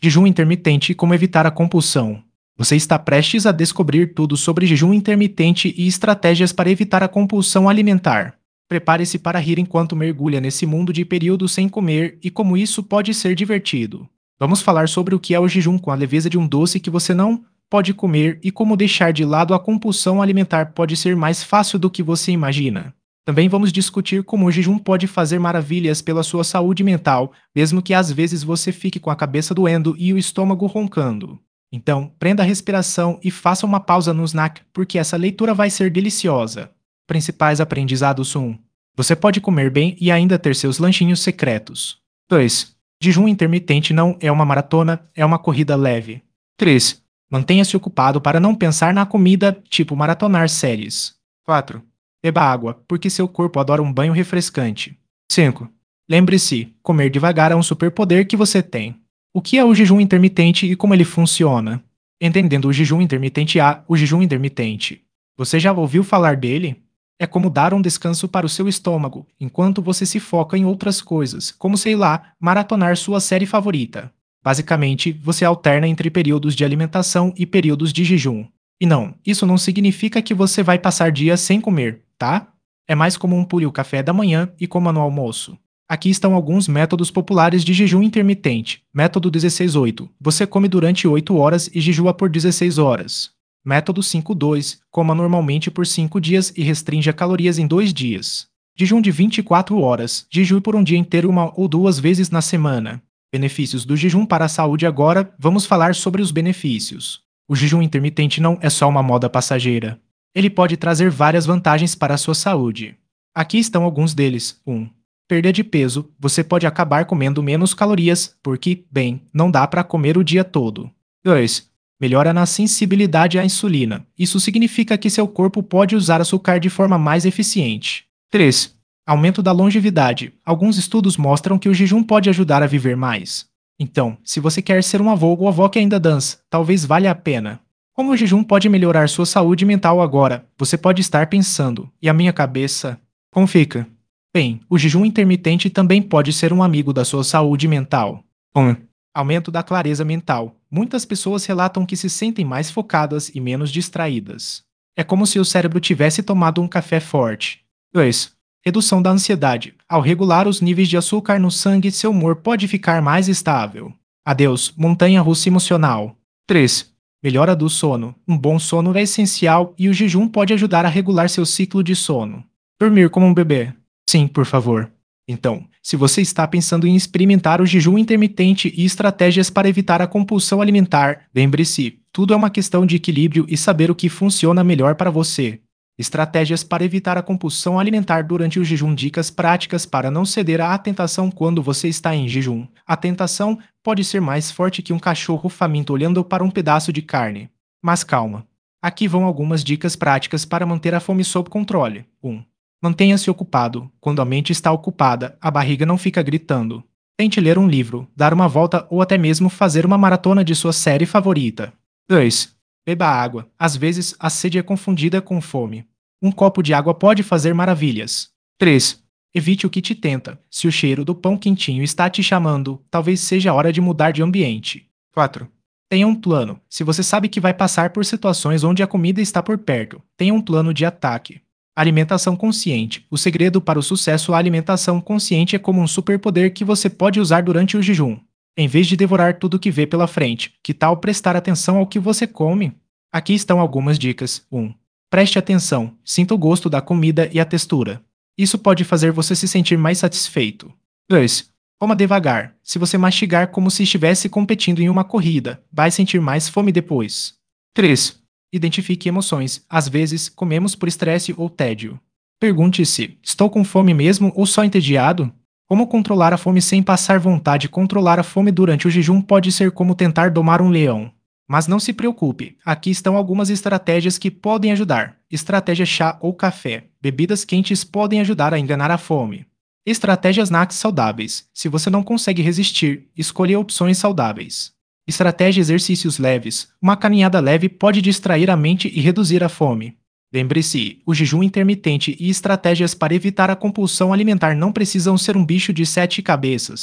Jejum intermitente e como evitar a compulsão. Você está prestes a descobrir tudo sobre jejum intermitente e estratégias para evitar a compulsão alimentar. Prepare-se para rir enquanto mergulha nesse mundo de períodos sem comer e como isso pode ser divertido. Vamos falar sobre o que é o jejum com a leveza de um doce que você não pode comer e como deixar de lado a compulsão alimentar pode ser mais fácil do que você imagina. Também vamos discutir como o jejum pode fazer maravilhas pela sua saúde mental, mesmo que às vezes você fique com a cabeça doendo e o estômago roncando. Então, prenda a respiração e faça uma pausa no snack, porque essa leitura vai ser deliciosa. Principais aprendizados 1. Você pode comer bem e ainda ter seus lanchinhos secretos. 2. Jejum intermitente não é uma maratona, é uma corrida leve. 3. Mantenha-se ocupado para não pensar na comida, tipo maratonar séries. 4. Beba água, porque seu corpo adora um banho refrescante. 5. Lembre-se, comer devagar é um superpoder que você tem. O que é o jejum intermitente e como ele funciona? Entendendo o jejum intermitente o jejum intermitente. Você já ouviu falar dele? É como dar um descanso para o seu estômago, enquanto você se foca em outras coisas, como sei lá, maratonar sua série favorita. Basicamente, você alterna entre períodos de alimentação e períodos de jejum. E não, isso não significa que você vai passar dias sem comer, tá? É mais comum pure o café da manhã e coma no almoço. Aqui estão alguns métodos populares de jejum intermitente. Método 16-8. Você come durante 8 horas e jejua por 16 horas. Método 5-2. Coma normalmente por 5 dias e restrinja calorias em 2 dias. Jejum de 24 horas. Jejue por um dia inteiro 1 ou 2 vezes na semana. Benefícios do jejum para a saúde. Agora, vamos falar sobre os benefícios. O jejum intermitente não é só uma moda passageira. Ele pode trazer várias vantagens para a sua saúde. Aqui estão alguns deles. 1. Perda de peso. Você pode acabar comendo menos calorias, porque, bem, não dá para comer o dia todo. 2. Melhora na sensibilidade à insulina. Isso significa que seu corpo pode usar açúcar de forma mais eficiente. 3. Aumento da longevidade. Alguns estudos mostram que o jejum pode ajudar a viver mais. Então, se você quer ser um avô ou avó que ainda dança, talvez valha a pena. Como o jejum pode melhorar sua saúde mental agora? Você pode estar pensando, e a minha cabeça? Como fica? Bem, o jejum intermitente também pode ser um amigo da sua saúde mental. 1. Aumento da clareza mental. Muitas pessoas relatam que se sentem mais focadas e menos distraídas. É como se o cérebro tivesse tomado um café forte. 2. Redução da ansiedade. Ao regular os níveis de açúcar no sangue, seu humor pode ficar mais estável. Adeus, montanha-russa emocional. 3. Melhora do sono. Um bom sono é essencial e o jejum pode ajudar a regular seu ciclo de sono. Dormir como um bebê. Sim, por favor. Então, se você está pensando em experimentar o jejum intermitente e estratégias para evitar a compulsão alimentar, lembre-se, tudo é uma questão de equilíbrio e saber o que funciona melhor para você. Estratégias para evitar a compulsão alimentar durante o jejum. Dicas práticas para não ceder à tentação quando você está em jejum. A tentação pode ser mais forte que um cachorro faminto olhando para um pedaço de carne. Mas calma. Aqui vão algumas dicas práticas para manter a fome sob controle. 1. Mantenha-se ocupado. Quando a mente está ocupada, a barriga não fica gritando. Tente ler um livro, dar uma volta ou até mesmo fazer uma maratona de sua série favorita. 2. Beba água. Às vezes, a sede é confundida com fome. Um copo de água pode fazer maravilhas. 3. Evite o que te tenta. Se o cheiro do pão quentinho está te chamando, talvez seja a hora de mudar de ambiente. 4. Tenha um plano. Se você sabe que vai passar por situações onde a comida está por perto, tenha um plano de ataque. Alimentação consciente. O segredo para o sucesso. A alimentação consciente é como um superpoder que você pode usar durante o jejum. Em vez de devorar tudo que vê pela frente, que tal prestar atenção ao que você come? Aqui estão algumas dicas. 1. Preste atenção. Sinta o gosto da comida e a textura. Isso pode fazer você se sentir mais satisfeito. 2. Coma devagar. Se você mastigar como se estivesse competindo em uma corrida, vai sentir mais fome depois. 3. Identifique emoções. Às vezes, comemos por estresse ou tédio. Pergunte-se: estou com fome mesmo ou só entediado? Como controlar a fome sem passar vontade? Controlar a fome durante o jejum pode ser como tentar domar um leão. Mas não se preocupe, aqui estão algumas estratégias que podem ajudar. Estratégia chá ou café. Bebidas quentes podem ajudar a enganar a fome. Estratégias snacks saudáveis. Se você não consegue resistir, escolha opções saudáveis. Estratégia exercícios leves. Uma caminhada leve pode distrair a mente e reduzir a fome. Lembre-se, o jejum intermitente e estratégias para evitar a compulsão alimentar não precisam ser um bicho de 7 cabeças.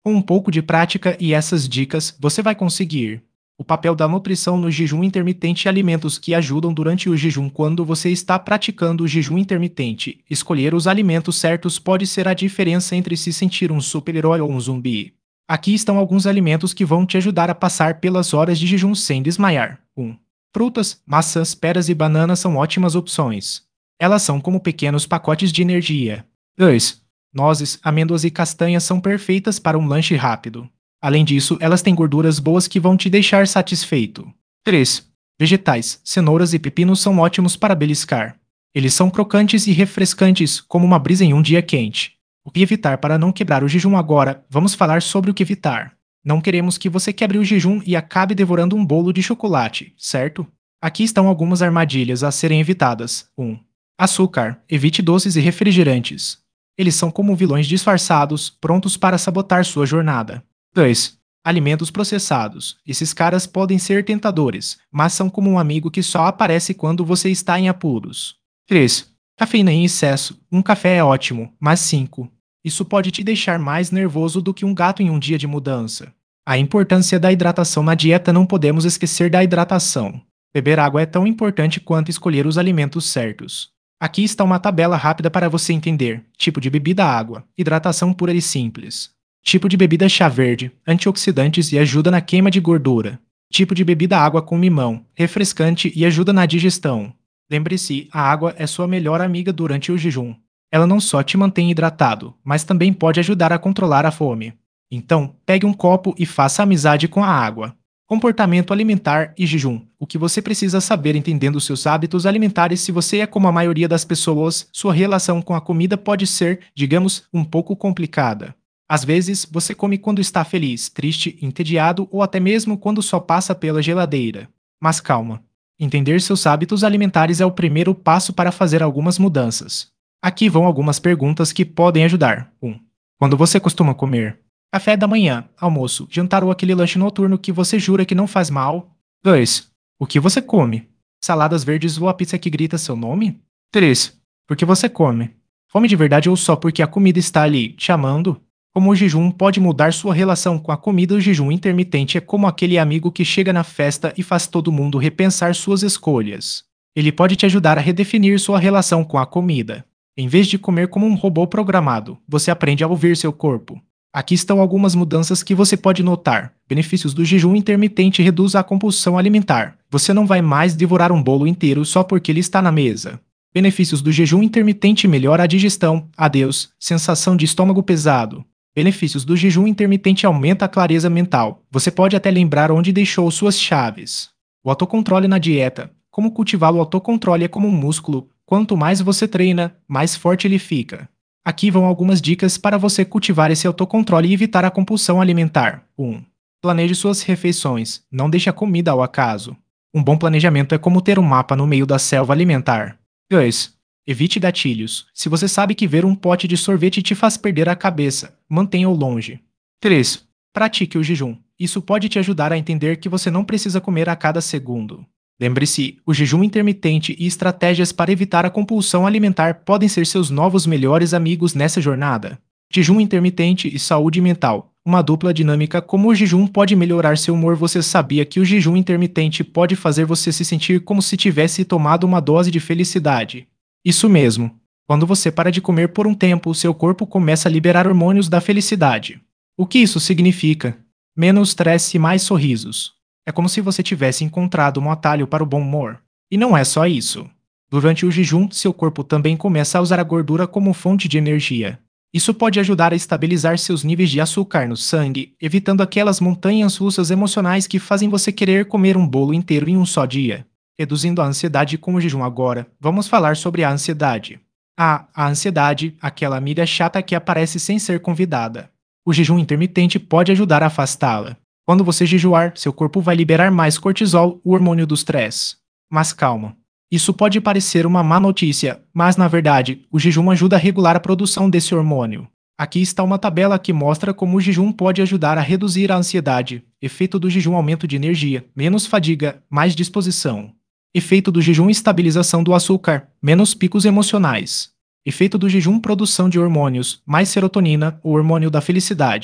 Com um pouco de prática e essas dicas, você vai conseguir. O papel da nutrição no jejum intermitente e alimentos que ajudam durante o jejum quando você está praticando o jejum intermitente. Escolher os alimentos certos pode ser a diferença entre se sentir um super-herói ou um zumbi. Aqui estão alguns alimentos que vão te ajudar a passar pelas horas de jejum sem desmaiar. 1. Frutas, maçãs, peras e bananas são ótimas opções. Elas são como pequenos pacotes de energia. 2. Nozes, amêndoas e castanhas são perfeitas para um lanche rápido. Além disso, elas têm gorduras boas que vão te deixar satisfeito. 3. Vegetais, cenouras e pepinos são ótimos para beliscar. Eles são crocantes e refrescantes, como uma brisa em um dia quente. O que evitar para não quebrar o jejum agora? Vamos falar sobre o que evitar. Não queremos que você quebre o jejum e acabe devorando um bolo de chocolate, certo? Aqui estão algumas armadilhas a serem evitadas. 1. Açúcar. Evite doces e refrigerantes. Eles são como vilões disfarçados, prontos para sabotar sua jornada. 2. Alimentos processados. Esses caras podem ser tentadores, mas são como um amigo que só aparece quando você está em apuros. 3. Cafeína em excesso. Um café é ótimo, mas 5. Isso pode te deixar mais nervoso do que um gato em um dia de mudança. A importância da hidratação na dieta. Não podemos esquecer da hidratação. Beber água é tão importante quanto escolher os alimentos certos. Aqui está uma tabela rápida para você entender. Tipo de bebida: água, hidratação pura e simples. Tipo de bebida: chá verde, antioxidantes e ajuda na queima de gordura. Tipo de bebida: água com limão, refrescante e ajuda na digestão. Lembre-se, a água é sua melhor amiga durante o jejum. Ela não só te mantém hidratado, mas também pode ajudar a controlar a fome. Então, pegue um copo e faça amizade com a água. Comportamento alimentar e jejum. O que você precisa saber entendendo seus hábitos alimentares. Se você é como a maioria das pessoas, sua relação com a comida pode ser, digamos, um pouco complicada. Às vezes, você come quando está feliz, triste, entediado ou até mesmo quando só passa pela geladeira. Mas calma. Entender seus hábitos alimentares é o primeiro passo para fazer algumas mudanças. Aqui vão algumas perguntas que podem ajudar. 1. Quando você costuma comer? Café da manhã, almoço, jantar ou aquele lanche noturno que você jura que não faz mal? 2. O que você come? Saladas verdes ou a pizza que grita seu nome? 3. Por que você come? Fome de verdade ou só porque a comida está ali, te chamando? Como o jejum pode mudar sua relação com a comida? O jejum intermitente é como aquele amigo que chega na festa e faz todo mundo repensar suas escolhas. Ele pode te ajudar a redefinir sua relação com a comida. Em vez de comer como um robô programado, você aprende a ouvir seu corpo. Aqui estão algumas mudanças que você pode notar. Benefícios do jejum intermitente: reduz a compulsão alimentar. Você não vai mais devorar um bolo inteiro só porque ele está na mesa. Benefícios do jejum intermitente: melhora a digestão. Adeus, sensação de estômago pesado. Benefícios do jejum intermitente: aumenta a clareza mental. Você pode até lembrar onde deixou suas chaves. O autocontrole na dieta. Como cultivá-lo? O autocontrole é como um músculo. Quanto mais você treina, mais forte ele fica. Aqui vão algumas dicas para você cultivar esse autocontrole e evitar a compulsão alimentar. 1. Planeje suas refeições. Não deixe a comida ao acaso. Um bom planejamento é como ter um mapa no meio da selva alimentar. 2. Evite gatilhos. Se você sabe que ver um pote de sorvete te faz perder a cabeça, mantenha-o longe. 3. Pratique o jejum. Isso pode te ajudar a entender que você não precisa comer a cada segundo. Lembre-se, o jejum intermitente e estratégias para evitar a compulsão alimentar podem ser seus novos melhores amigos nessa jornada. Jejum intermitente e saúde mental. Uma dupla dinâmica. Como o jejum pode melhorar seu humor? Você sabia que o jejum intermitente pode fazer você se sentir como se tivesse tomado uma dose de felicidade? Isso mesmo. Quando você para de comer por um tempo, seu corpo começa a liberar hormônios da felicidade. O que isso significa? Menos estresse e mais sorrisos. É como se você tivesse encontrado um atalho para o bom humor. E não é só isso. Durante o jejum, seu corpo também começa a usar a gordura como fonte de energia. Isso pode ajudar a estabilizar seus níveis de açúcar no sangue, evitando aquelas montanhas russas emocionais que fazem você querer comer um bolo inteiro em um só dia. Reduzindo a ansiedade com o jejum. Agora, vamos falar sobre a ansiedade. A ansiedade, aquela amiga chata que aparece sem ser convidada. O jejum intermitente pode ajudar a afastá-la. Quando você jejuar, seu corpo vai liberar mais cortisol, o hormônio do estresse. Mas calma. Isso pode parecer uma má notícia, mas na verdade, o jejum ajuda a regular a produção desse hormônio. Aqui está uma tabela que mostra como o jejum pode ajudar a reduzir a ansiedade. Efeito do jejum: aumento de energia, menos fadiga, mais disposição. Efeito do jejum: estabilização do açúcar, menos picos emocionais. Efeito do jejum: produção de hormônios, mais serotonina, o hormônio da felicidade.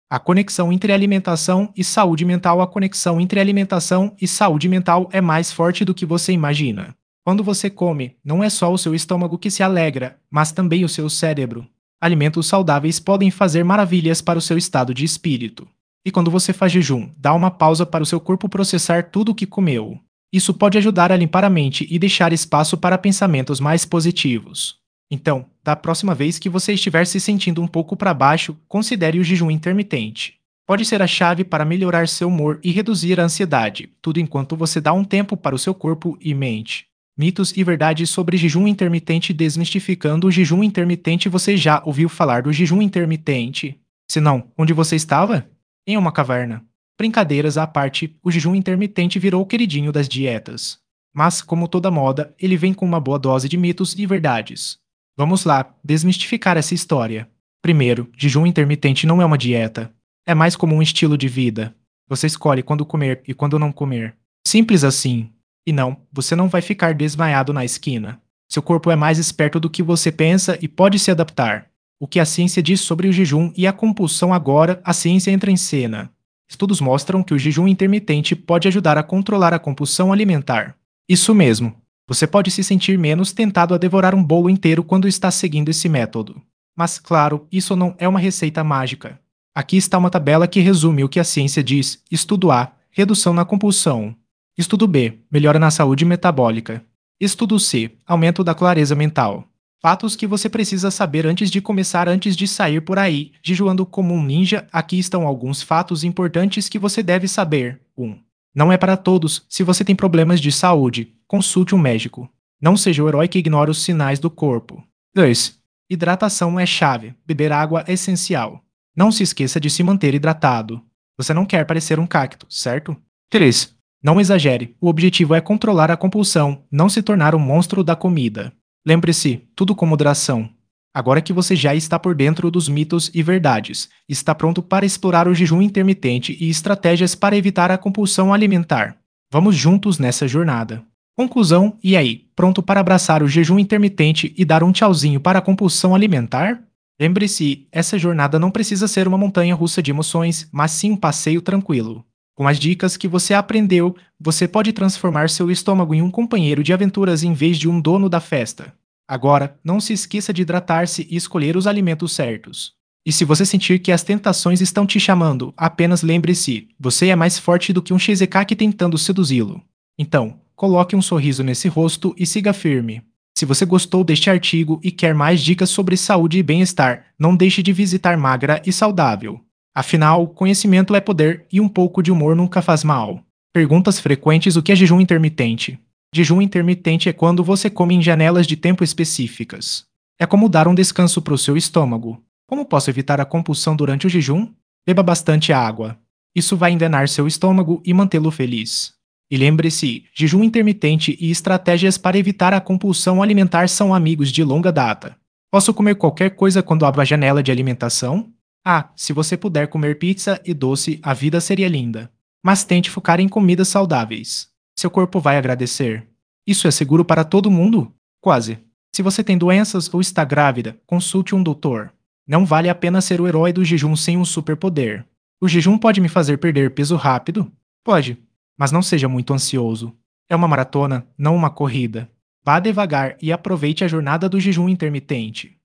A conexão entre alimentação e saúde mental. A conexão entre alimentação e saúde mental é mais forte do que você imagina. Quando você come, não é só o seu estômago que se alegra, mas também o seu cérebro. Alimentos saudáveis podem fazer maravilhas para o seu estado de espírito. E quando você faz jejum, dá uma pausa para o seu corpo processar tudo o que comeu. Isso pode ajudar a limpar a mente e deixar espaço para pensamentos mais positivos. Então, da próxima vez que você estiver se sentindo um pouco para baixo, considere o jejum intermitente. Pode ser a chave para melhorar seu humor e reduzir a ansiedade, tudo enquanto você dá um tempo para o seu corpo e mente. Mitos e verdades sobre jejum intermitente. Desmistificando o jejum intermitente. Você já ouviu falar do jejum intermitente? Se não, onde você estava? Em uma caverna. Brincadeiras à parte, o jejum intermitente virou o queridinho das dietas. Mas, como toda moda, ele vem com uma boa dose de mitos e verdades. Vamos lá, desmistificar essa história. Primeiro, jejum intermitente não é uma dieta. É mais como um estilo de vida. Você escolhe quando comer e quando não comer. Simples assim. E não, você não vai ficar desmaiado na esquina. Seu corpo é mais esperto do que você pensa e pode se adaptar. O que a ciência diz sobre o jejum e a compulsão agora, a ciência entra em cena. Estudos mostram que o jejum intermitente pode ajudar a controlar a compulsão alimentar. Isso mesmo. Você pode se sentir menos tentado a devorar um bolo inteiro quando está seguindo esse método. Mas, claro, isso não é uma receita mágica. Aqui está uma tabela que resume o que a ciência diz. Estudo A: redução na compulsão. Estudo B: melhora na saúde metabólica. Estudo C: aumento da clareza mental. Fatos que você precisa saber antes de começar, antes de sair por aí, jejuando como um ninja. Aqui estão alguns fatos importantes que você deve saber. 1. Não é para todos. Se você tem problemas de saúde, consulte um médico. Não seja o herói que ignora os sinais do corpo. 2. Hidratação é chave. Beber água é essencial. Não se esqueça de se manter hidratado. Você não quer parecer um cacto, certo? 3. Não exagere. O objetivo é controlar a compulsão, não se tornar um monstro da comida. Lembre-se, tudo com moderação. Agora que você já está por dentro dos mitos e verdades, está pronto para explorar o jejum intermitente e estratégias para evitar a compulsão alimentar. Vamos juntos nessa jornada. Conclusão: e aí, pronto para abraçar o jejum intermitente e dar um tchauzinho para a compulsão alimentar? Lembre-se, essa jornada não precisa ser uma montanha-russa de emoções, mas sim um passeio tranquilo. Com as dicas que você aprendeu, você pode transformar seu estômago em um companheiro de aventuras em vez de um dono da festa. Agora, não se esqueça de hidratar-se e escolher os alimentos certos. E se você sentir que as tentações estão te chamando, apenas lembre-se, você é mais forte do que um cheesecake tentando seduzi-lo. Então, coloque um sorriso nesse rosto e siga firme. Se você gostou deste artigo e quer mais dicas sobre saúde e bem-estar, não deixe de visitar Magra e Saudável. Afinal, conhecimento é poder e um pouco de humor nunca faz mal. Perguntas frequentes: o que é jejum intermitente? Jejum intermitente é quando você come em janelas de tempo específicas. É como dar um descanso para o seu estômago. Como posso evitar a compulsão durante o jejum? Beba bastante água. Isso vai envenenar seu estômago e mantê-lo feliz. E lembre-se, jejum intermitente e estratégias para evitar a compulsão alimentar são amigos de longa data. Posso comer qualquer coisa quando abro a janela de alimentação? Ah, se você puder comer pizza e doce, a vida seria linda. Mas tente focar em comidas saudáveis. Seu corpo vai agradecer. Isso é seguro para todo mundo? Quase. Se você tem doenças ou está grávida, consulte um doutor. Não vale a pena ser o herói do jejum sem um superpoder. O jejum pode me fazer perder peso rápido? Pode. Mas não seja muito ansioso. É uma maratona, não uma corrida. Vá devagar e aproveite a jornada do jejum intermitente.